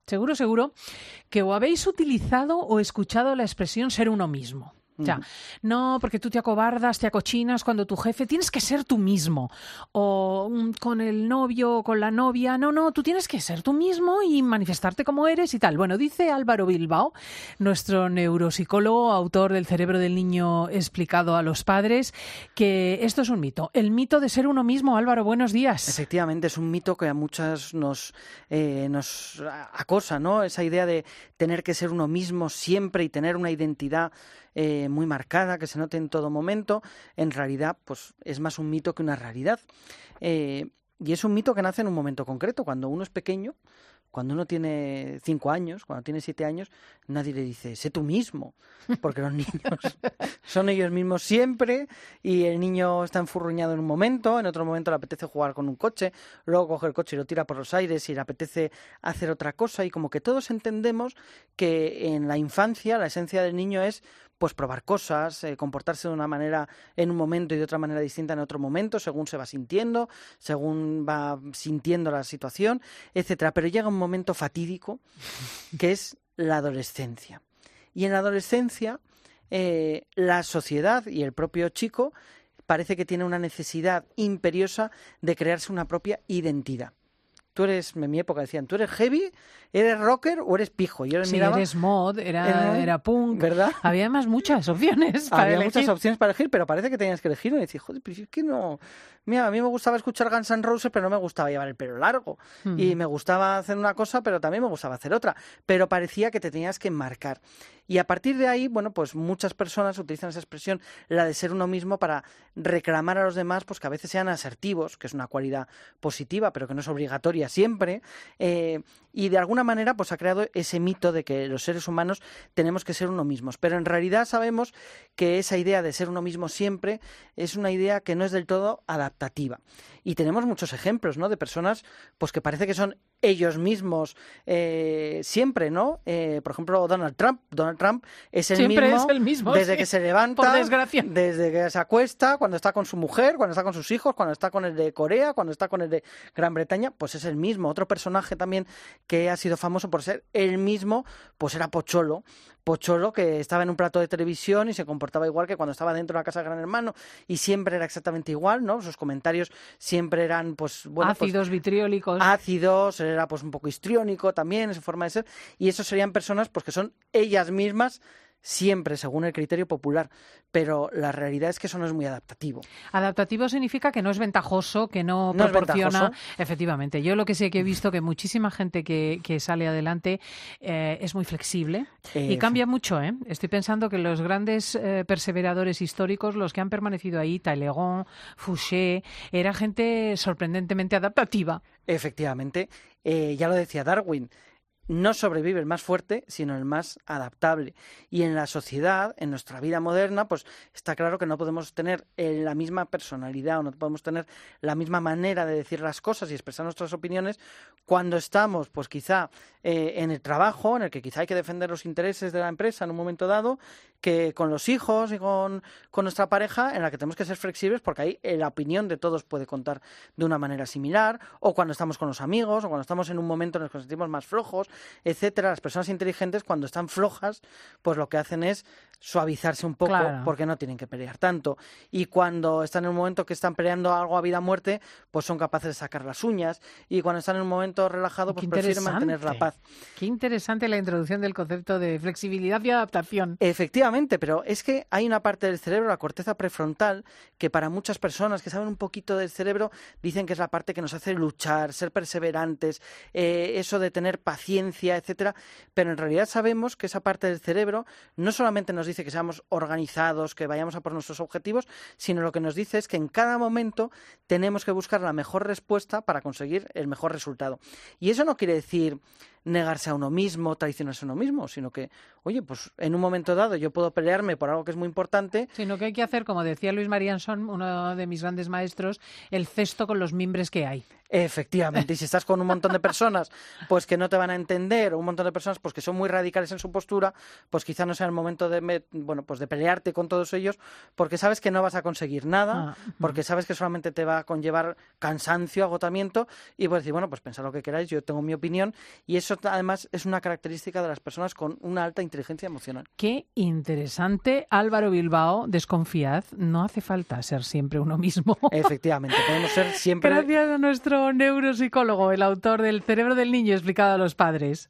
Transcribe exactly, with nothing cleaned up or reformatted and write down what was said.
seguro, seguro que o habéis utilizado o escuchado la expresión ser uno mismo. O sea, no, porque tú te acobardas, te acochinas cuando tu jefe, tienes que ser tú mismo. O mm, con el novio o con la novia, no, no, tú tienes que ser tú mismo y manifestarte como eres y tal. Bueno, dice Álvaro Bilbao, nuestro neuropsicólogo, autor del Cerebro del Niño explicado a los padres, que esto es un mito. El mito de ser uno mismo. Álvaro, buenos días. Efectivamente, es un mito que a muchas nos, eh, nos acosa, ¿no? Esa idea de tener que ser uno mismo siempre y tener una identidad Eh, muy marcada, que se note en todo momento, en realidad pues es más un mito que una realidad. Eh, y es un mito que nace en un momento concreto, cuando uno es pequeño, cuando uno tiene cinco años, cuando tiene siete años, nadie le dice, sé tú mismo, porque los niños son ellos mismos siempre y el niño está enfurruñado en un momento, en otro momento le apetece jugar con un coche, luego coge el coche y lo tira por los aires y le apetece hacer otra cosa y como que todos entendemos que en la infancia la esencia del niño es pues probar cosas, eh, comportarse de una manera en un momento y de otra manera distinta en otro momento, según se va sintiendo, según va sintiendo la situación, etcétera. Pero llega un momento fatídico que es la adolescencia. Y en la adolescencia eh, la sociedad y el propio chico parece que tiene una necesidad imperiosa de crearse una propia identidad. Tú eres, en mi época decían, ¿tú eres heavy, eres rocker o eres pijo? Yo sí, miraba, eres mod, era, eh, era punk, ¿verdad? Había además muchas opciones para Había elegir. muchas opciones para elegir, pero parece que tenías que elegir. Y decís, joder, pero es que no... Mira, a mí me gustaba escuchar Guns N' Roses, pero no me gustaba llevar el pelo largo. Mm. Y me gustaba hacer una cosa, pero también me gustaba hacer otra. Pero parecía que te tenías que enmarcar. Y a partir de ahí, bueno, pues muchas personas utilizan esa expresión, la de ser uno mismo, para reclamar a los demás, pues que a veces sean asertivos, que es una cualidad positiva, pero que no es obligatoria siempre. Eh, y de alguna manera, pues ha creado ese mito de que los seres humanos tenemos que ser uno mismos. Pero en realidad sabemos que esa idea de ser uno mismo siempre es una idea que no es del todo adaptativa. Y tenemos muchos ejemplos, ¿no?, de personas pues que parece que son ellos mismos eh, siempre, ¿no? Eh, por ejemplo, Donald Trump. Donald Trump es el, siempre mismo, es el mismo desde sí. que se levanta, por desgracia. Desde que se acuesta, cuando está con su mujer, cuando está con sus hijos, cuando está con el de Corea, cuando está con el de Gran Bretaña, pues es el mismo. Otro personaje también que ha sido famoso por ser el mismo, pues era Pocholo. Pocholo, que estaba en un plato de televisión y se comportaba igual que cuando estaba dentro de la casa de Gran Hermano, y siempre era exactamente igual, ¿no? Sus comentarios siempre eran, pues, bueno, ácidos, pues, vitriólicos. Ácidos, era pues un poco histriónico también en su forma de ser, y esos serían personas pues que son ellas mismas siempre según el criterio popular, pero la realidad es que eso no es muy adaptativo. Adaptativo significa que no es ventajoso, que no, no proporciona... Es Efectivamente, yo lo que sé que he visto que muchísima gente que, que sale adelante eh, es muy flexible eh, y cambia mucho, ¿eh? Estoy pensando que los grandes eh, perseveradores históricos, los que han permanecido ahí, Talleyrand, Fouché, era gente sorprendentemente adaptativa. Efectivamente, eh, ya lo decía Darwin, no sobrevive el más fuerte, sino el más adaptable. Y en la sociedad, en nuestra vida moderna, pues está claro que no podemos tener eh, la misma personalidad o no podemos tener la misma manera de decir las cosas y expresar nuestras opiniones cuando estamos, pues quizá eh, en el trabajo, en el que quizá hay que defender los intereses de la empresa en un momento dado, que con los hijos y con, con nuestra pareja, en la que tenemos que ser flexibles porque ahí eh, la opinión de todos puede contar de una manera similar, o cuando estamos con los amigos, o cuando estamos en un momento en el que nos sentimos más flojos, etcétera. Las personas inteligentes, cuando están flojas, pues lo que hacen es suavizarse un poco, claro, porque no tienen que pelear tanto. Y cuando están en un momento que están peleando algo a vida o muerte, pues son capaces de sacar las uñas. Y cuando están en un momento relajado, pues prefieren mantener la paz. Qué interesante la introducción del concepto de flexibilidad y adaptación. Efectivamente, pero es que hay una parte del cerebro, la corteza prefrontal, que para muchas personas que saben un poquito del cerebro, dicen que es la parte que nos hace luchar, ser perseverantes, eh, eso de tener paciencia, etcétera. Pero en realidad sabemos que esa parte del cerebro no solamente nos dice que seamos organizados, que vayamos a por nuestros objetivos, sino lo que nos dice es que en cada momento tenemos que buscar la mejor respuesta para conseguir el mejor resultado. Y eso no quiere decir negarse a uno mismo, traicionarse a uno mismo, sino que, oye, pues en un momento dado yo puedo pelearme por algo que es muy importante. Sino que hay que hacer, como decía Luis Marianson, uno de mis grandes maestros, el cesto con los mimbres que hay. Efectivamente, y si estás con un montón de personas pues que no te van a entender, o un montón de personas pues que son muy radicales en su postura, pues quizá no sea el momento de bueno, pues de pelearte con todos ellos, porque sabes que no vas a conseguir nada, Ah, porque sabes que solamente te va a conllevar cansancio, agotamiento, y puedes decir, bueno, pues pensad lo que queráis, yo tengo mi opinión, y eso además es una característica de las personas con una alta inteligencia emocional. Qué interesante. Álvaro Bilbao, desconfiad, no hace falta ser siempre uno mismo. Efectivamente, podemos ser siempre... Gracias a nuestro neuropsicólogo, el autor del Cerebro del Niño explicado a los padres.